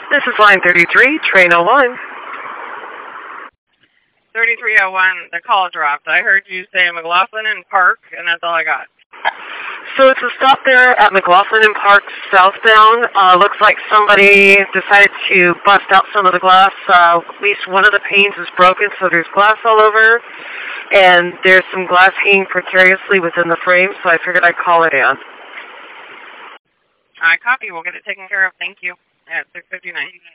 This is line 33, train 01. 3301, the call dropped. I heard you say McLaughlin and Park, and that's all I got. So it's a stop there at McLaughlin and Park southbound. Looks like somebody decided to bust out some of the glass. At least one of the panes is broken, so there's glass all over. And there's some glass hanging precariously within the frame, so I figured I'd call it in. I copy. We'll get it taken care of. Thank you. At 6:59.